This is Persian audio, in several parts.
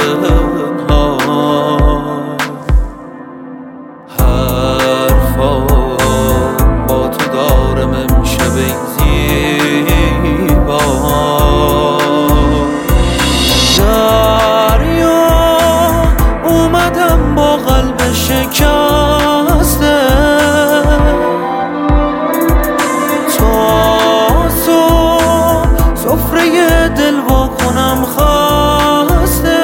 تنها حرفا با تو دارم امشب ای زیبا. دریا اومدم با قلب شکسته، تا سفره دل وا کنم خسته.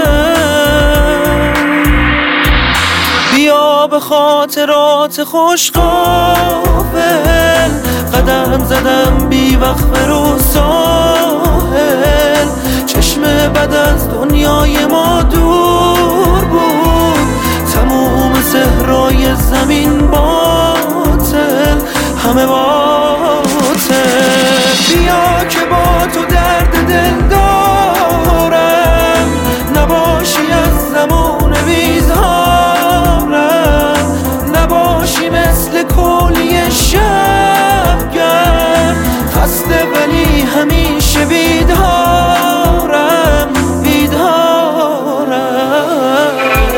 بیا به خاطرات خوش غافل، قدم زدم بی وقفه رو ساحل. چشم بد از دنیای ما دور بود، تموم صحرای زمین باطل، همه باطل. بیا که با تو درد دل دارم، نباشی از زمان بیزارم، نباشی مثل کولی شبگر، خسته ولی همیشه بیدارم بیدارم.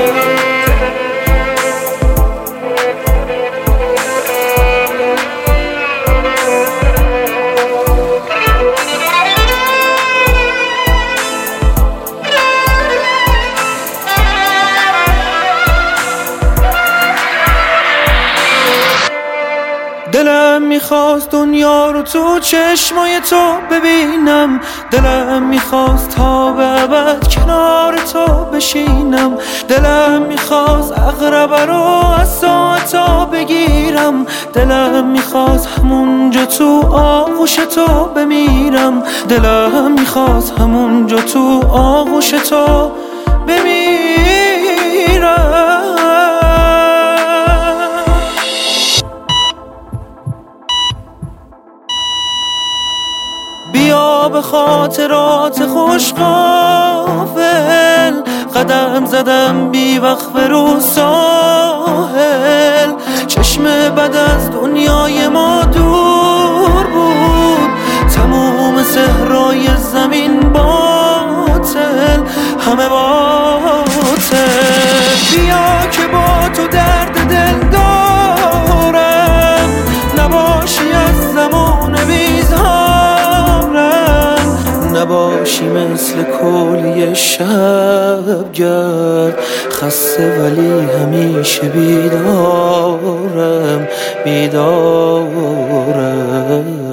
دلم میخواست دنیا رو تو چشمای تو ببینم، دلم میخواست تا به ابد کنار تو بشینم، دلم میخواست عقربه رو از ساعتا بگیرم، دلم میخواست همونجا تو آغوش تو بمیرم، دلم میخواست همونجا تو آغوش تو بمیرم. بیا به خاطرات خوش غافل، قدم زدم بی وقفه رو ساحل. چشم بد از دنیای ما دور بود، تموم صحرای زمین باطل، همه باطل. بیا که با تو درد دل دارم، نباشی از زمان بیزارم، نباشی مثل کولی شبگر، خسته ولی همیشه بیدارم بیدارم.